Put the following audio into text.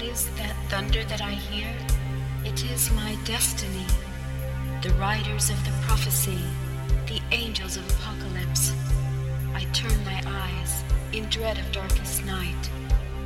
is that thunder that I hear? It is my destiny. The riders of the prophecy, the angels of apocalypse. I turn my eyes in dread of darkest night